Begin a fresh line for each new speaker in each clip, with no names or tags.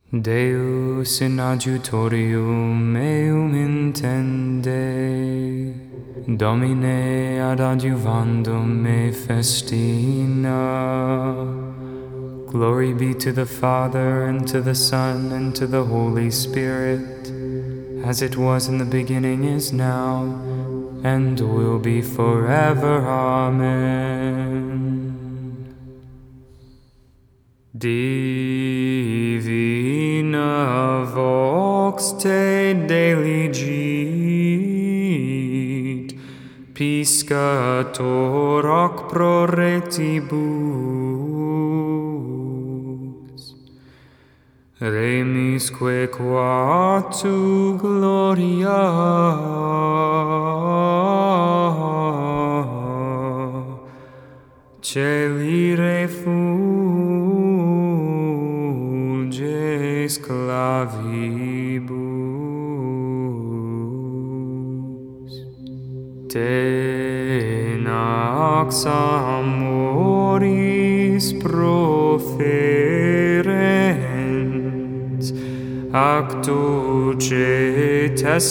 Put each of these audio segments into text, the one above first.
Deus in adjutorium meum intende, Domine ad adjuvandum me festina. Glory be to the Father, and to the Son, and to the Holy Spirit, as it was in the beginning, is now, and will be forever. Amen. Divina vox te deligit, piscator hoc pro retibus, remisque qua tu gloria celi refulges clavibus, tenax amoris proferens, ac dulce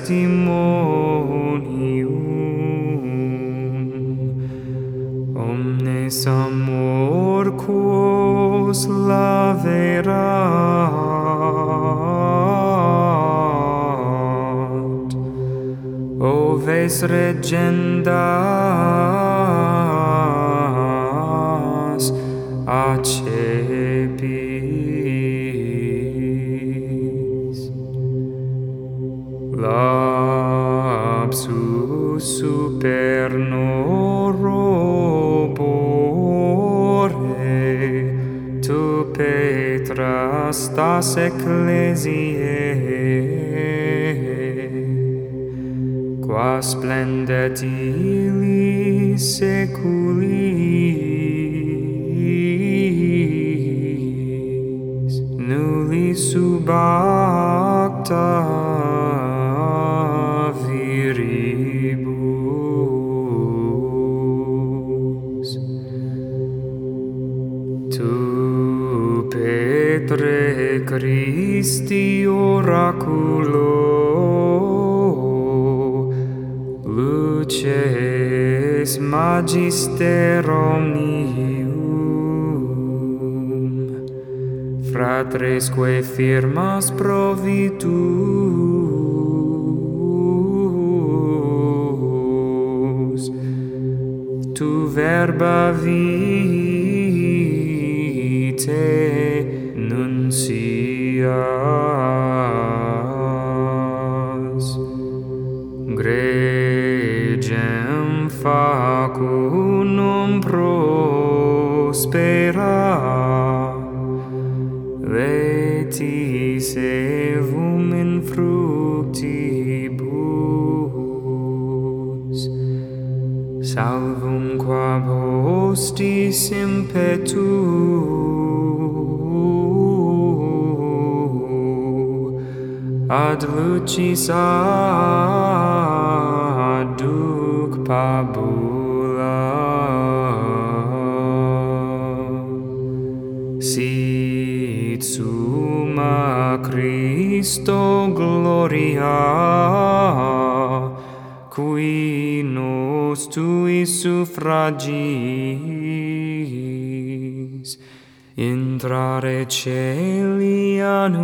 testimonium, omnes amor quos laverat, oves regendas acepis, lapsus super norobore, tu Petra stas ecclesiae, qua splendet illis seculis, nulli sub acta viribus. Tu Petre Christi oraculo, luces magister omnium, fratresque firmas provitus, tu verba vitae nuncias, gregem facunum prospera, letis evum in fructibus, salvum quab hostis impetu, ad lucis adduc pabula. Sit summa Christo gloria, qui nos tuis suffragis intrare celi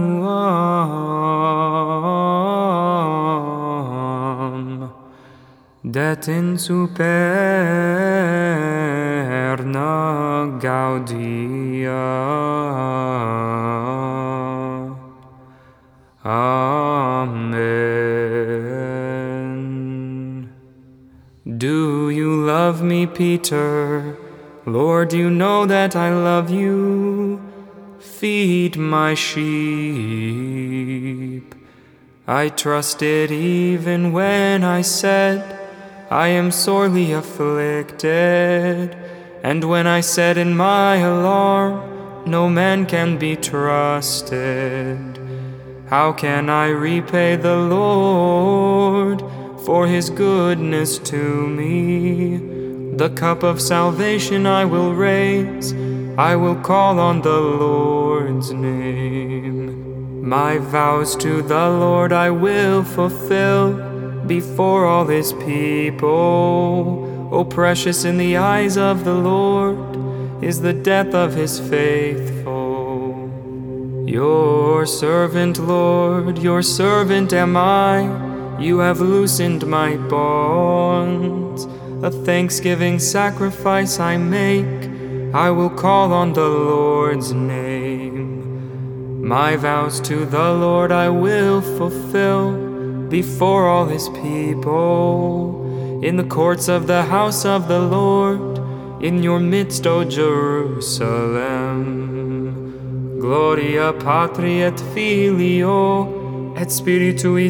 annuam, det in superna gaudia. Amen. Do you love me, Peter? Lord, you know that I love you. Feed my sheep. I trusted even when I said, I am sorely afflicted, and when I said in my alarm, no man can be trusted. How can I repay the Lord for his goodness to me? The cup of salvation I will raise, I will call on the Lord's name. My vows to the Lord I will fulfill before all his people. O precious in the eyes of the Lord is the death of his faithful. Your servant, Lord, your servant am I. You have loosened my bonds. A thanksgiving sacrifice I make. I will call on the Lord's name. My vows to the Lord I will fulfill before all his people. In the courts of the house of the Lord, in your midst, O Jerusalem. Gloria Patri et Filio et Spiritui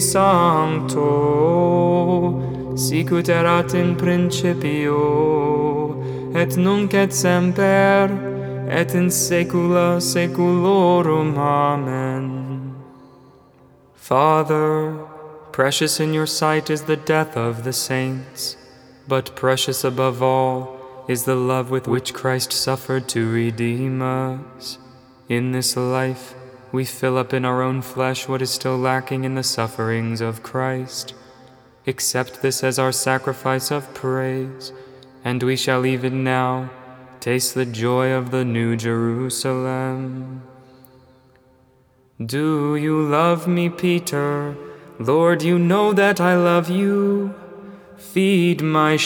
Sancto, sicut erat in principio, et nunc et semper, et in saecula saeculorum. Amen. Father, precious in your sight is the death of the saints, but precious above all is the love with which Christ suffered to redeem us. In this life, we fill up in our own flesh what is still lacking in the sufferings of Christ. Accept this as our sacrifice of praise, and we shall even now taste the joy of the New Jerusalem. Do you love me, Peter? Lord, you know that I love you. Feed my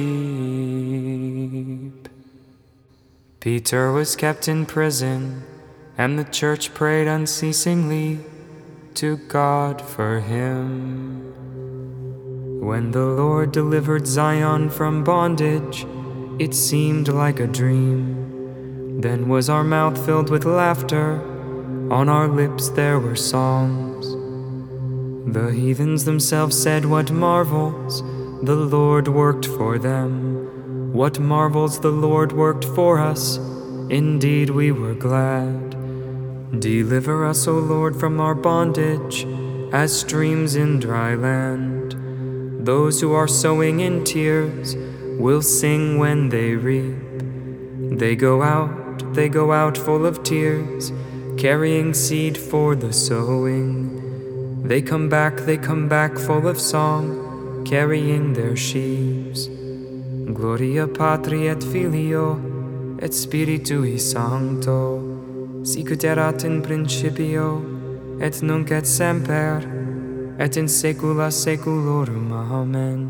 sheep. Peter was kept in prison, and the church prayed unceasingly to God for him. When the Lord delivered Zion from bondage, it seemed like a dream. Then was our mouth filled with laughter, on our lips there were songs. The heathens themselves said, "What marvels the Lord worked for them! What marvels the Lord worked for us! Indeed we were glad." Deliver us, O Lord, from our bondage, as streams in dry land. Those who are sowing in tears will sing when they reap. They go out full of tears, carrying seed for the sowing. They come back full of song, carrying their sheaves. Gloria Patri et Filio et Spiritui Sancto, sicut erat in principio, et nunc et semper, et in saecula saeculorum. Amen.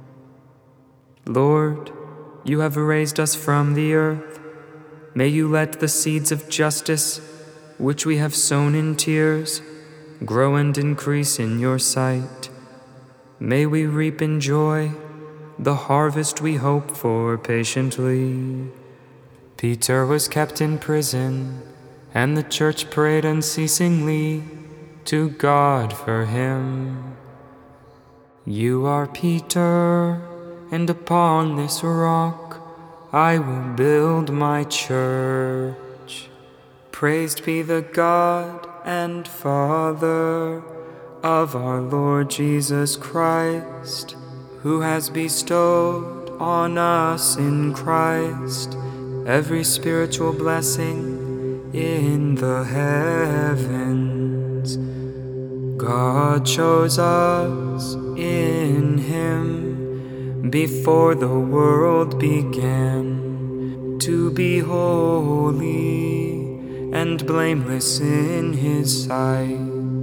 Lord, you have raised us from the earth. May you let the seeds of justice, which we have sown in tears, grow and increase in your sight. May we reap in joy the harvest we hope for patiently. Peter was kept in prison, and the church prayed unceasingly to God for him. You are Peter, and upon this rock I will build my church. Praised be the God and Father of our Lord Jesus Christ, who has bestowed on us in Christ every spiritual blessing in the heavens. God chose us in him before the world began to be holy and blameless in his sight.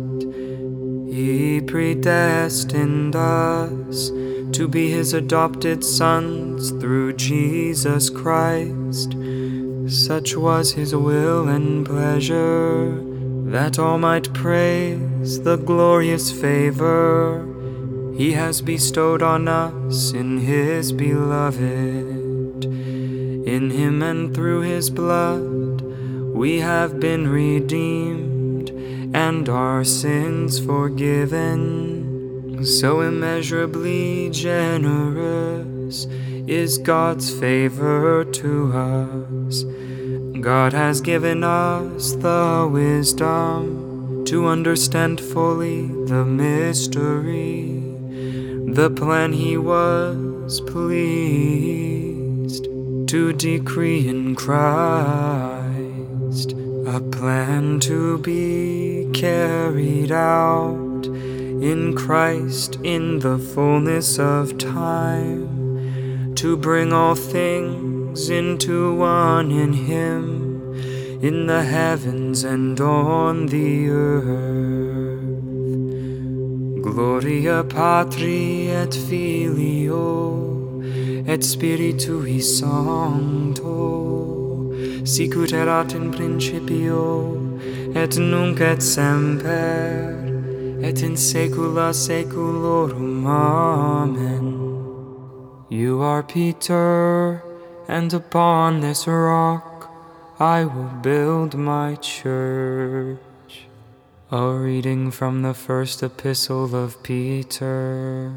He predestined us to be his adopted sons through Jesus Christ. Such was his will and pleasure, that all might praise the glorious favor he has bestowed on us in his beloved. In him and through his blood we have been redeemed, and our sins forgiven. So immeasurably generous is God's favor to us. God has given us the wisdom to understand fully the mystery, the plan he was pleased to decree in Christ, a plan to be carried out in Christ in the fullness of time, to bring all things into one in Him, in the heavens and on the earth. Gloria Patri et Filio et Spiritui Sancto, sicut erat in principio et nunc et semper et in saecula saeculorum. Amen. You are Peter, and upon this rock I will build my church. A reading from the first epistle of Peter.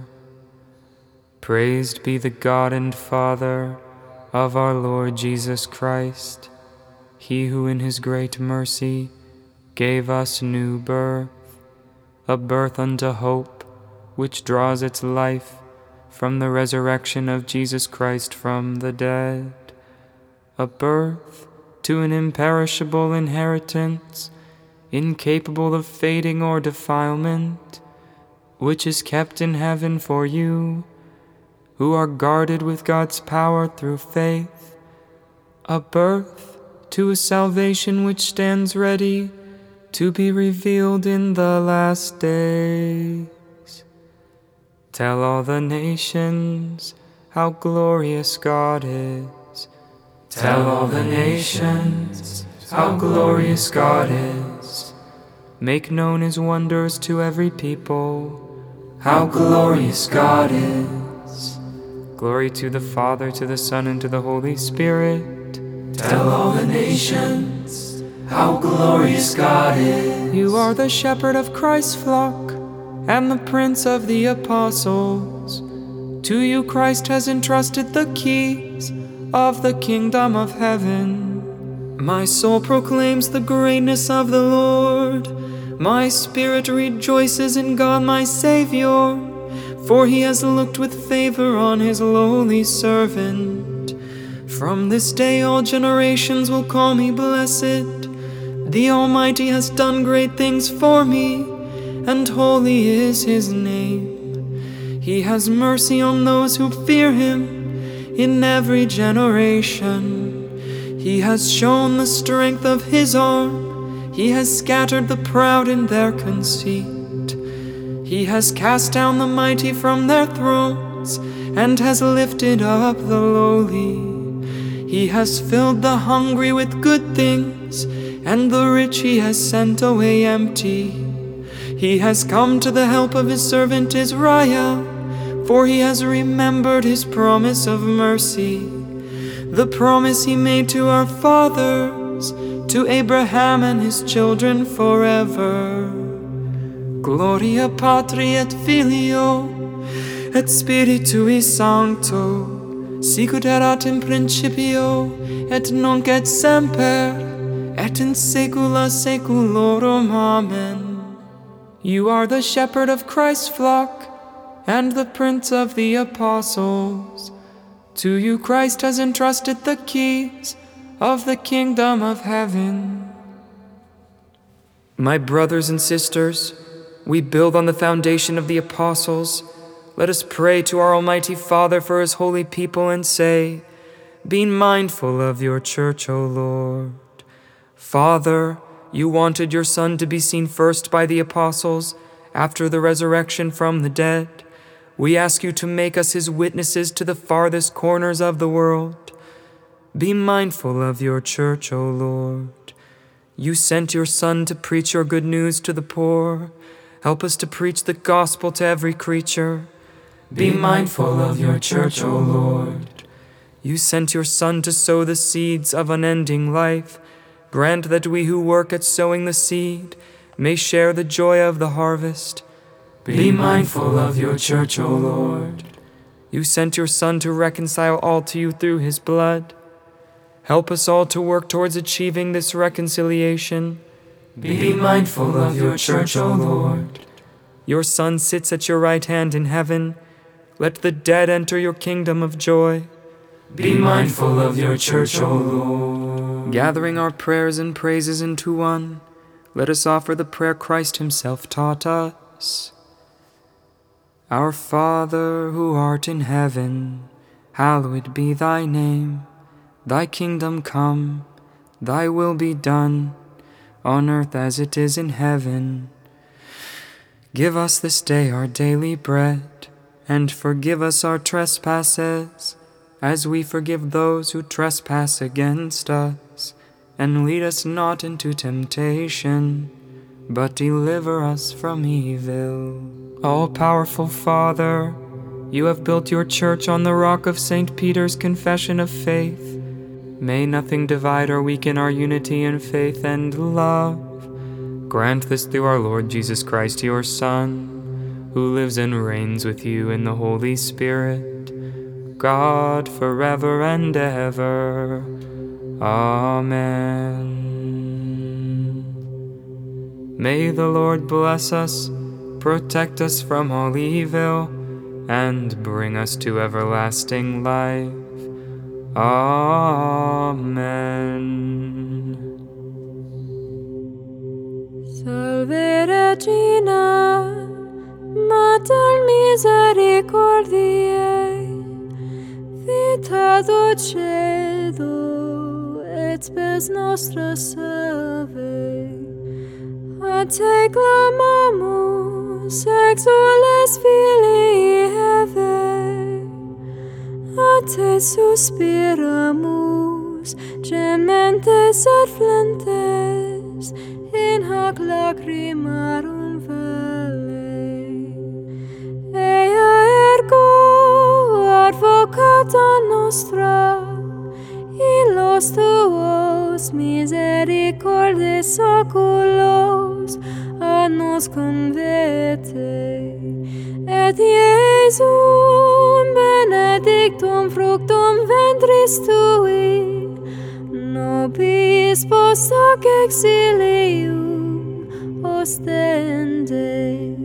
Praised be the God and Father of our Lord Jesus Christ, He who in His great mercy gave us new birth, a birth unto hope, which draws its life from the resurrection of Jesus Christ from the dead, a birth to an imperishable inheritance, incapable of fading or defilement, which is kept in heaven for you, who are guarded with God's power through faith, a birth to a salvation which stands ready to be revealed in the last days. Tell all the nations how glorious God is. Tell all the nations how glorious God is. Make known His wonders to every people, how glorious God is. Glory to the Father, to the Son, and to the Holy Spirit. Tell all the nations how glorious God is. You are the shepherd of Christ's flock, and the prince of the apostles. To you Christ has entrusted the keys of the kingdom of heaven. My soul proclaims the greatness of the Lord. My spirit rejoices in God my Savior, for He has looked with favor on His lowly servant. From this day all generations will call me blessed. The Almighty has done great things for me, and holy is His name. He has mercy on those who fear Him in every generation. He has shown the strength of His arm. He has scattered the proud in their conceit. He has cast down the mighty from their thrones, and has lifted up the lowly. He has filled the hungry with good things, and the rich He has sent away empty. He has come to the help of His servant Israel, for He has remembered His promise of mercy, the promise He made to our fathers, to Abraham and his children forever. Gloria Patri et Filio et Spiritui Sancto, sicut erat in principio et nunc et semper et in saecula saeculorum. Amen. You are the shepherd of Christ's flock, and the prince of the apostles. To you Christ has entrusted the keys of the kingdom of heaven. My brothers and sisters, we build on the foundation of the apostles. Let us pray to our Almighty Father for His holy people and say, be mindful of your church, O Lord. Father, you wanted your Son to be seen first by the apostles after the resurrection from the dead. We ask you to make us His witnesses to the farthest corners of the world. Be mindful of your church, O Lord. You sent your Son to preach your good news to the poor. Help us to preach the gospel to every creature. Be mindful of your church, O Lord. You sent your Son to sow the seeds of unending life. Grant that we who work at sowing the seed may share the joy of the harvest. Be mindful of your church, O Lord. You sent your Son to reconcile all to you through His blood. Help us all to work towards achieving this reconciliation. Be mindful of your church, O Lord. Your Son sits at your right hand in heaven. Let the dead enter your kingdom of joy. Be mindful of your church, O Lord. Gathering our prayers and praises into one, let us offer the prayer Christ himself taught us. Our Father, who art in heaven, hallowed be thy name. Thy kingdom come, thy will be done, on earth as it is in heaven. Give us this day our daily bread, and forgive us our trespasses, as we forgive those who trespass against us. And lead us not into temptation, but deliver us from evil. All-powerful Father, you have built your church on the rock of St. Peter's confession of faith. May nothing divide or weaken our unity in faith and love. Grant this through our Lord Jesus Christ, your Son, who lives and reigns with you in the Holy Spirit, God, forever and ever. Amen. May the Lord bless us, protect us from all evil, and bring us to everlasting life. Amen.
Salve Regina, Mater misericordiae, vita dulcedo, et spes nostra salve. A te clamamus, exules filii Hevae, a te suspiramus, gementes et flentes, in hac lacrimarum vale. Ea ergo advocata nostra, illos tuos misericordes oculos ad nos convete, et Iesum benedictum fructum ventris tui, nobis post hoc exilium ostende.